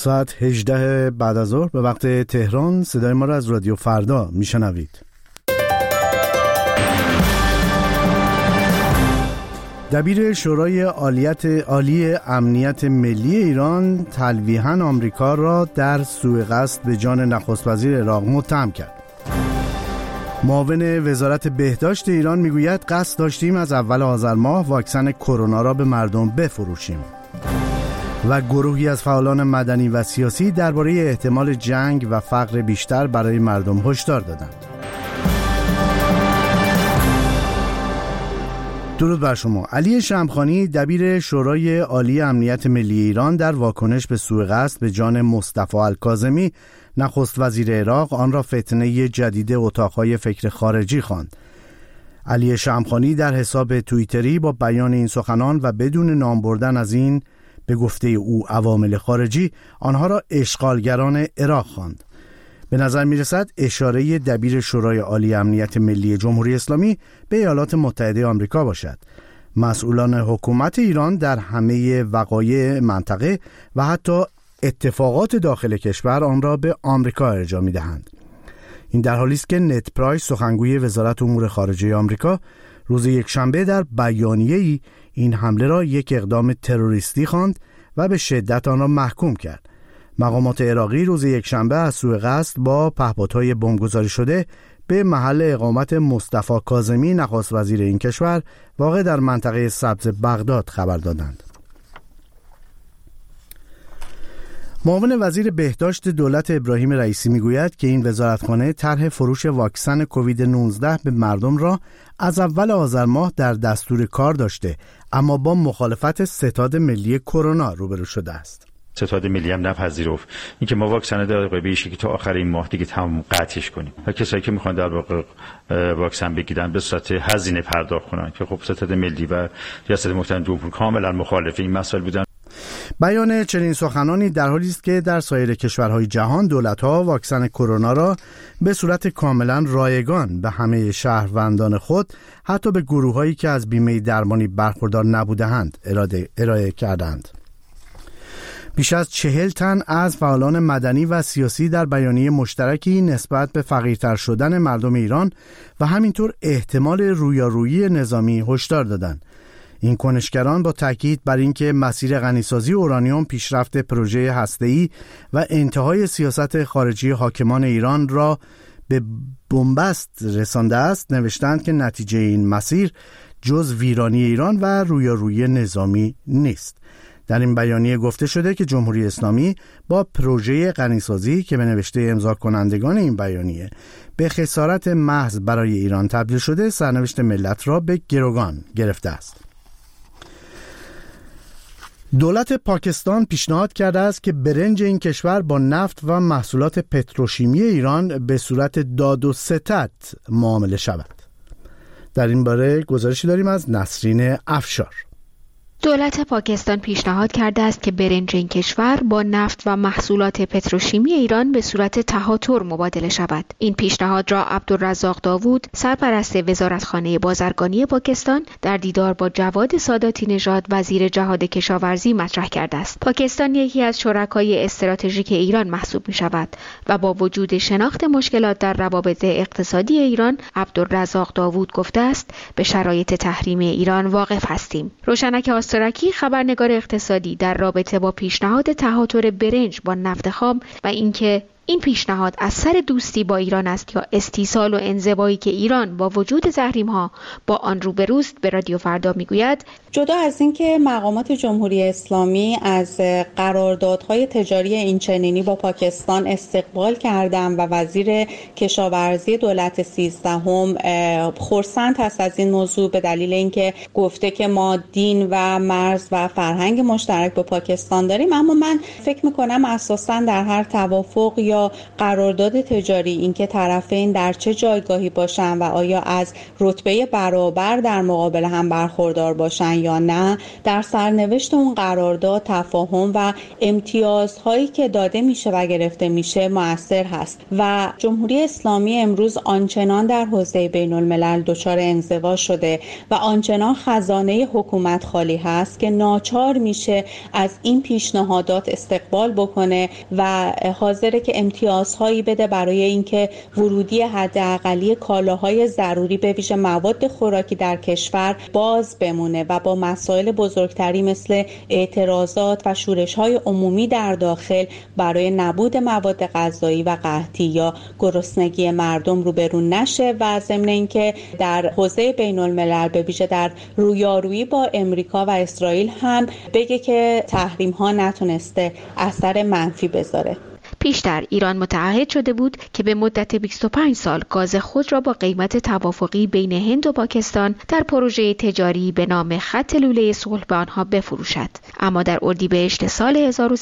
ساعت 18 بعد از ظهر به وقت تهران صدای ما را از رادیو فردا میشنوید. دبیر شورای عالی امنیت ملی ایران تلویحاً آمریکا را در سوء قصد به جان نخست وزیر عراق متهم کرد. معاون وزارت بهداشت ایران میگوید قصد داشتیم از اول آذر ماه واکسن کرونا را به مردم بفروشیم. و گروهی از فعالان مدنی و سیاسی درباره احتمال جنگ و فقر بیشتر برای مردم هشدار دادند. درود بر شما. علی شمخانی دبیر شورای عالی امنیت ملی ایران در واکنش به سوء قصد به جان مصطفی الکاظمی نخست وزیر عراق آن را فتنه جدید اتاقهای فکر خارجی خواند. علی شمخانی در حساب توییتری با بیان این سخنان و بدون نام بردن از این به گفته او عوامل خارجی آنها را اشغالگران عراق خواند. به نظر می رسد اشاره دبیر شورای عالی امنیت ملی جمهوری اسلامی به ایالات متحده آمریکا باشد. مسئولان حکومت ایران در همه وقایع منطقه و حتی اتفاقات داخل کشور آن را به آمریکا ارجاع می دهند. این در حالی است که نت پرایس سخنگوی وزارت امور خارجه آمریکا روز یکشنبه در بیانیه‌ای این حمله را یک اقدام تروریستی خواند و به شدت آن را محکوم کرد. مقامات عراقی روز یکشنبه از سوء قصد با پهپادهای بمبگذاری شده به محل اقامت مصطفی کاظمی نخست وزیر این کشور واقع در منطقه سبز بغداد خبر دادند. معاون وزیر بهداشت دولت ابراهیم رئیسی میگوید که این وزارتخانه طرح فروش واکسن کووید 19 به مردم را از اول آذر ماه در دستور کار داشته، اما با مخالفت ستاد ملی کرونا روبرو شده است. ستاد ملی هم نپذیرفت اینکه ما واکسن در بیشی که تا آخر این ماه دیگه تمام قطعش کنیم و کسایی که میخوان در واقع واکسن بگیرن به صورت هزینه پرداخت کنن که خب ستاد ملی و ریاست محترم جمهوری کاملا مخالف این مسائل بودن. بیان چنین سخنانی در حالی است که در سایر کشورهای جهان دولت‌ها واکسن کرونا را به صورت کاملا رایگان به همه شهروندان خود حتی به گروه‌هایی که از بیمه درمانی برخوردار نبوده‌اند ارائه کردند. بیش از 40 تن از فعالان مدنی و سیاسی در بیانیه مشترکی نسبت به فقیرتر شدن مردم ایران و همینطور احتمال رویارویی نظامی هشدار دادند. این کنشگران با تاکید بر اینکه مسیر غنیسازی اورانیوم، پیشرفت پروژه هسته‌ای و انتهای سیاست خارجی حاکمان ایران را به بنبست رسانده است، نوشتند که نتیجه این مسیر جز ویرانی ایران و رویارویی نظامی نیست. در این بیانیه گفته شده که جمهوری اسلامی با پروژه غنیسازی که به نوشته امضا کنندگان این بیانیه به خسارت محض برای ایران تبدیل شده، سرنوشت ملت را به گروگان گرفته است. دولت پاکستان پیشنهاد کرده است که برنج این کشور با نفت و محصولات پتروشیمی ایران به صورت داد و ستد معامله شود. در این باره گزارشی داریم از نسرین افشار. دولت پاکستان پیشنهاد کرده است که برنج این کشور با نفت و محصولات پتروشیمی ایران به صورت تهاتر مبادله شود. این پیشنهاد را عبدالرزاق داوود، سرپرست وزارتخانه بازرگانی پاکستان، در دیدار با جواد ساداتی نژاد، وزیر جهاد کشاورزی مطرح کرده است. پاکستان یکی از شرکای استراتژیک ایران محسوب می شود و با وجود شناخت مشکلات در روابط اقتصادی ایران، عبدالرزاق داوود گفته است به شرایط تحریمی ایران واقف هستیم. روشنک سرکی، خبرنگار اقتصادی، در رابطه با پیشنهاد تهاتر برنج با نفت خام و اینکه این پیشنهاد از سر دوستی با ایران است یا استیصال و انزوایی که ایران با وجود تحریم‌ها با آن روبروست، به رادیو فردا میگوید جدا از اینکه مقامات جمهوری اسلامی از قراردادهای تجاری اینچنینی با پاکستان استقبال کردند و وزیر کشاورزی دولت 13 خرسند هست از این موضوع به دلیل اینکه گفته که ما دین و مرز و فرهنگ مشترک با پاکستان داریم، اما من فکر میکنم اساساً در هر توافق آیا قرارداد تجاری، اینکه طرفین در چه جایگاهی باشن و آیا از رتبه برابر در مقابل هم برخوردار باشن یا نه، در سرنوشت اون قرارداد تفاهم و امتیازهایی که داده میشه و گرفته میشه مؤثر هست. و جمهوری اسلامی امروز آنچنان در حوزه بین الملل دچار انزوا شده و آنچنان خزانه حکومت خالی هست که ناچار میشه از این پیشنهادات استقبال بکنه و حاضره که امتیازهایی بده برای اینکه ورودی حداقلی کالاهای ضروری به ویژه مواد خوراکی در کشور باز بمونه و با مسائل بزرگتری مثل اعتراضات و شورش‌های عمومی در داخل برای نبود مواد غذایی و قحطی یا گرسنگی مردم روبرو نشه و ضمن اینکه در حوزه بین الملل به ویژه در رویارویی با امریکا و اسرائیل هم بگه که تحریم ها نتونسته اثر منفی بذاره. پیشتر ایران متعهد شده بود که به مدت 25 سال گاز خود را با قیمت توافقی بین هند و پاکستان در پروژه تجاری به نام خط لوله صلح به آنها بفروشد. اما در اردیبهشت سال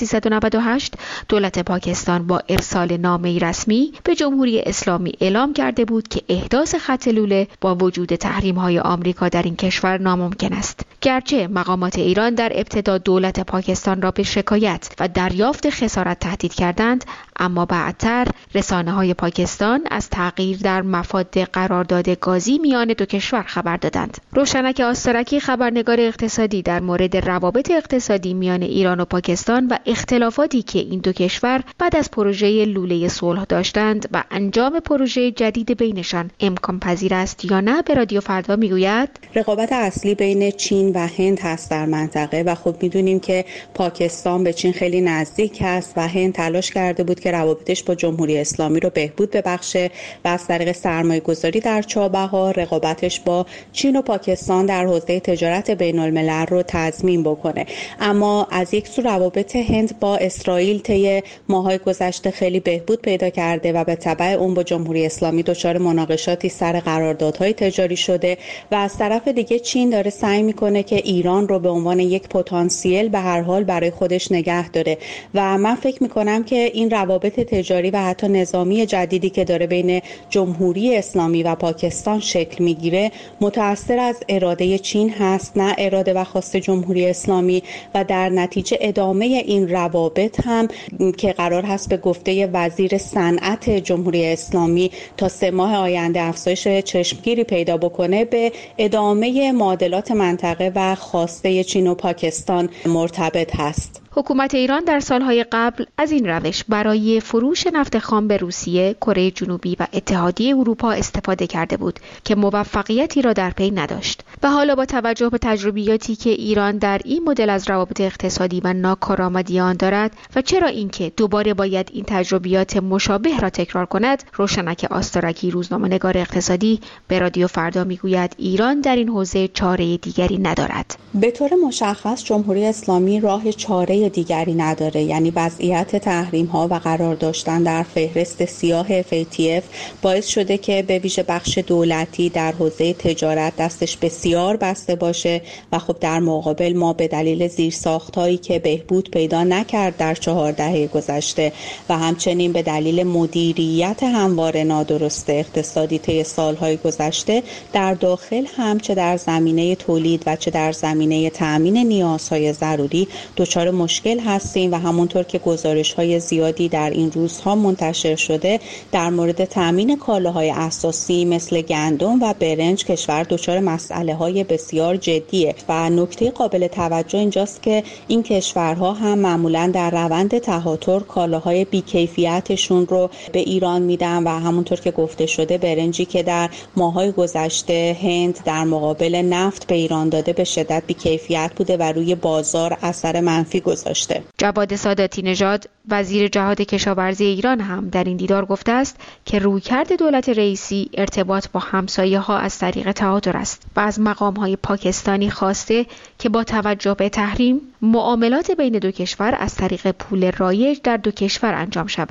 1398 دولت پاکستان با ارسال نامه‌ای رسمی به جمهوری اسلامی اعلام کرده بود که احداث خط لوله با وجود تحریم‌های آمریکا در این کشور ناممکن است. گرچه مقامات ایران در ابتدا دولت پاکستان را به شکایت و دریافت خسارت تهدید کردند، اما بعدتر رسانه‌های پاکستان از تغییر در مفاد قرارداد گازی میان دو کشور خبر دادند. روشنک آسترکی، خبرنگار اقتصادی، در مورد روابط اقتصادی میان ایران و پاکستان و اختلافاتی که این دو کشور بعد از پروژه لوله صلح داشتند و انجام پروژه جدید بینشان امکان پذیر است یا نه، به رادیو فردا میگوید رقابت اصلی بین چین و هند هست در منطقه و خب میدونیم که پاکستان به چین خیلی نزدیک است و هند تلاش کرده بود که روابطش با جمهوری اسلامی رو بهبود ببخشه و از طریق سرمایه‌گذاری در چابهار رقابتش با چین و پاکستان در حوزه تجارت بین الملل رو تضمین بکنه. اما از یک سو روابط هند با اسرائیل طی ماه‌های گذشته خیلی بهبود پیدا کرده و به تبع اون با جمهوری اسلامی دچار مناقشاتی سر قراردادهای تجاری شده و از طرف دیگه چین داره سعی میکنه که ایران رو به عنوان یک پتانسیل به هر حال برای خودش نگه داره و من فکر میکنم که این روابط تجاری و حتی نظامی جدیدی که داره بین جمهوری اسلامی و پاکستان شکل میگیره متأثر از اراده چین هست، نه اراده و خواست جمهوری اسلامی، و در نتیجه ادامه این روابط هم که قرار هست به گفته وزیر صنعت جمهوری اسلامی تا 3 ماه آینده افزایش چشمگیری پیدا بکنه، به ادامه معادلات منطقه و خواسته چین و پاکستان مرتبط هست. حکومت ایران در سالهای قبل از این روش برای فروش نفت خام به روسیه، کره جنوبی و اتحادیه اروپا استفاده کرده بود که موفقیتی را در پی نداشت و حالا با توجه به تجربیاتی که ایران در این مدل از روابط اقتصادی و ناکارآمدی آن دارد و چرا اینکه دوباره باید این تجربیات مشابه را تکرار کند، روشنک آسترکی، روزنامه‌نگار اقتصادی، به رادیو فردا میگوید ایران در این حوزه چاره دیگری ندارد. به طور مشخص جمهوری اسلامی راه چاره دیگری نداره، یعنی وضعیت تحریم ها و قرار داشتن در فهرست سیاه FATF باعث شده که به ویژه بخش دولتی در حوزه تجارت دستش بسیار بسته باشه و خب در مقابل ما به دلیل زیرساخت‌هایی که بهبود پیدا نکرد در 4 دهه گذشته و همچنین به دلیل مدیریت همواره نادرست اقتصادی طی سالهای گذشته در داخل هم چه در زمینه تولید و چه در زمینه تأمین نیازهای ضروری دچار مشکل هستیم و همونطور که گزارش‌های زیادی در این روزها منتشر شده در مورد تأمین کالاهای اساسی مثل گندم و برنج کشور دچار مسئله‌های بسیار جدیه و نکته قابل توجه اینجاست که این کشورها هم معمولاً در روند تهاتر کالاهای بی‌کیفیتشون رو به ایران میدن و همونطور که گفته شده برنجی که در ماه‌های گذشته هند در مقابل نفت به ایران داده به شدت بی‌کیفیت بوده و روی بازار اثر منفی گذاشته. جواد ساداتی نژاد، وزیر جهاد کشاورزی ایران، هم در این دیدار گفته است که رویکرد دولت رئیسی ارتباط با همسایه‌ها از طریق تهاتر است و از مقام‌های پاکستانی خواسته که با توجه به تحریم معاملات بین دو کشور از طریق پول رایج در دو کشور انجام شود.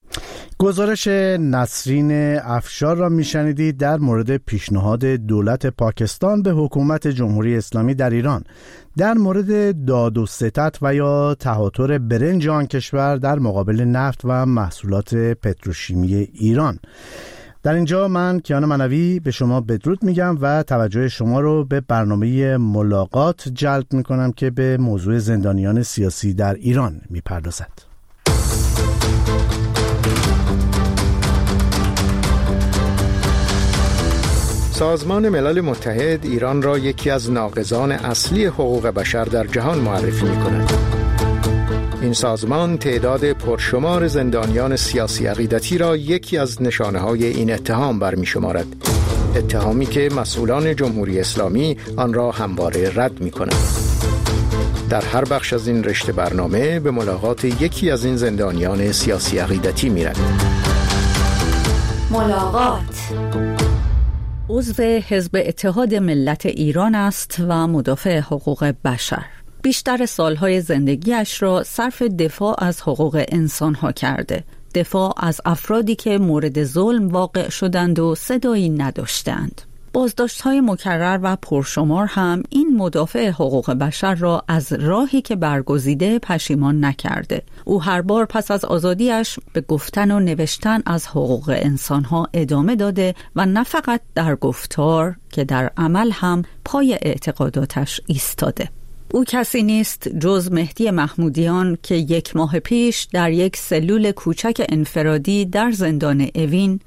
گزارش نسرین افشار را میشنیدید در مورد پیشنهاد دولت پاکستان به حکومت جمهوری اسلامی در ایران در مورد داد و ستد و یا تهاتر برنج آن کشور در مقابل نفت و محصولات پتروشیمی ایران. در اینجا من کیان منوی به شما بدرود میگم و توجه شما رو به برنامه ملاقات جلب میکنم که به موضوع زندانیان سیاسی در ایران میپردازد. سازمان ملل متحد ایران را یکی از ناقضان اصلی حقوق بشر در جهان معرفی می‌کند. این سازمان تعداد پرشمار زندانیان سیاسی عقیدتی را یکی از نشانه‌های این اتهام برمی‌شمارد. اتهامی که مسئولان جمهوری اسلامی آن را همواره رد می‌کنند. در هر بخش از این رشته برنامه به ملاقات یکی از این زندانیان سیاسی عقیدتی می‌رویم. ملاقات عضو حزب اتحاد ملت ایران است و مدافع حقوق بشر. بیشتر سالهای زندگیش را صرف دفاع از حقوق انسانها کرده. دفاع از افرادی که مورد ظلم واقع شدند و صدایی نداشتند. بازداشت‌های مکرر و پرشمار هم این مدافع حقوق بشر را از راهی که برگزیده پشیمان نکرده. او هر بار پس از آزادیش به گفتن و نوشتن از حقوق انسانها ادامه داده و نه فقط در گفتار که در عمل هم پای اعتقاداتش ایستاده. او کسی نیست جز مهدی محمودیان که 1 ماه پیش در یک سلول کوچک انفرادی در زندان اوین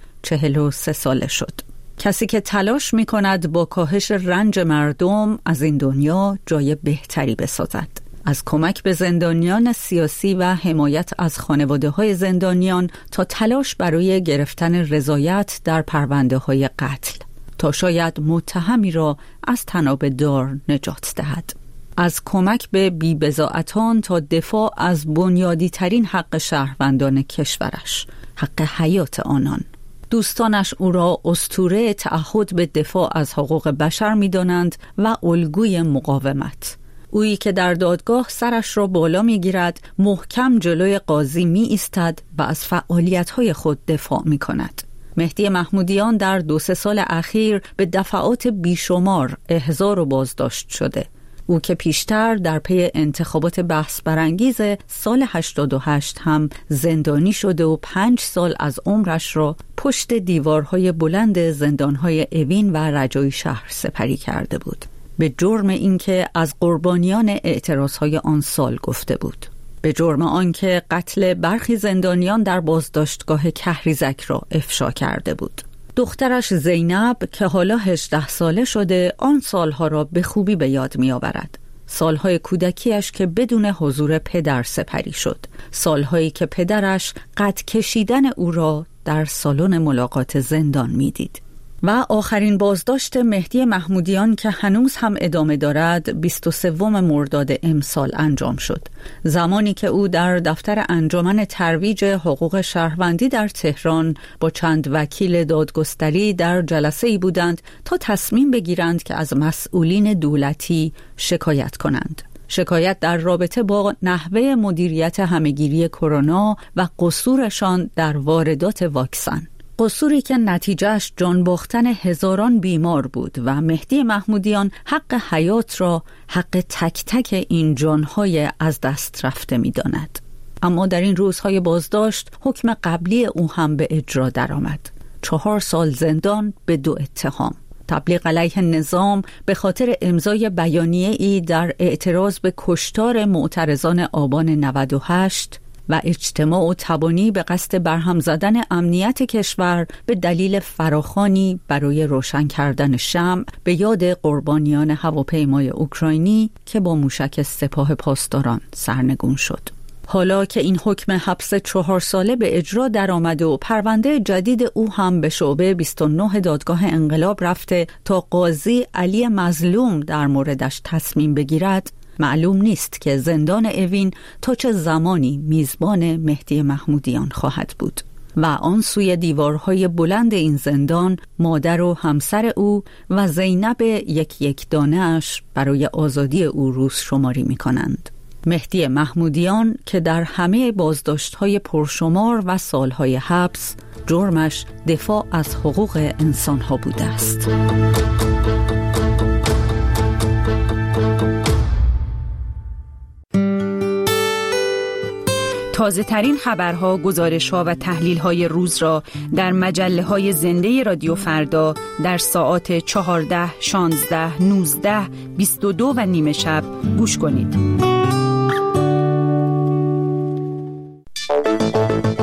43 ساله شد. کسی که تلاش می کند با کاهش رنج مردم از این دنیا جای بهتری بسازد. از کمک به زندانیان سیاسی و حمایت از خانواده های زندانیان تا تلاش برای گرفتن رضایت در پرونده های قتل تا شاید متهمی را از طناب دار نجات دهد. از کمک به بی‌بضاعتان تا دفاع از بنیادی ترین حق شهروندان کشورش، حق حیات آنان. دوستانش او را اسطوره تعهد به دفاع از حقوق بشر می دانند و الگوی مقاومت. اویی که در دادگاه سرش را بالا می گیرد، محکم جلوی قاضی می ایستد و از فعالیت‌های خود دفاع می کند. مهدی محمودیان در 2-3 سال اخیر به دفعات بیشمار احضار و بازداشت شده. او که پیشتر در پی انتخابات بحث برانگیز سال 88 هم زندانی شده و 5 سال از عمرش را پشت دیوارهای بلند زندانهای اوین و رجایی شهر سپری کرده بود، به جرم اینکه از قربانیان اعتراضهای آن سال گفته بود، به جرم آنکه قتل برخی زندانیان در بازداشتگاه کهریزک را افشا کرده بود. دخترش زینب که حالا 18 ساله شده آن سالها را به خوبی به یاد می آورد. سالهای کودکیش که بدون حضور پدر سپری شد. سالهایی که پدرش قد کشیدن او را در سالن ملاقات زندان می دید. و آخرین بازداشت مهدی محمودیان که هنوز هم ادامه دارد 23 مرداد امسال انجام شد. زمانی که او در دفتر انجمن ترویج حقوق شهروندی در تهران با چند وکیل دادگستری در جلسه‌ای بودند تا تصمیم بگیرند که از مسئولین دولتی شکایت کنند. شکایت در رابطه با نحوه مدیریت همهگیری کرونا و قصورشان در واردات واکسن. قصوری که نتیجهش جان باختن هزاران بیمار بود و مهدی محمودیان حق حیات را حق تک تک این جانهای از دست رفته می داند. اما در این روزهای بازداشت حکم قبلی او هم به اجرا درآمد. 4 سال زندان به 2 اتهام. تبلیغ علیه نظام به خاطر امضای بیانیه‌ای در اعتراض به کشتار معترضان آبان 98 و اجتماع و تبانی به قصد برهم زدن امنیت کشور به دلیل فراخوانی برای روشن کردن شمع به یاد قربانیان هواپیمای اوکراینی که با موشک سپاه پاسداران سرنگون شد. حالا که این حکم حبس 4 ساله به اجرا درآمده و پرونده جدید او هم به شعبه 29 دادگاه انقلاب رفته تا قاضی علی مظلوم در موردش تصمیم بگیرد، معلوم نیست که زندان اوین تا چه زمانی میزبان مهدی محمودیان خواهد بود و آن سوی دیوارهای بلند این زندان مادر و همسر او و زینب یک دانه‌اش برای آزادی او روز شماری می کنند. مهدی محمودیان که در همه بازداشت‌های پرشمار و سالهای حبس جرمش دفاع از حقوق انسان‌ها بوده است. تازه ترین خبرها، گزارش‌ها و تحلیل‌های روز را در مجله‌های زنده رادیو فردا در ساعات 14، 16، 19، 22 و نیم شب گوش کنید.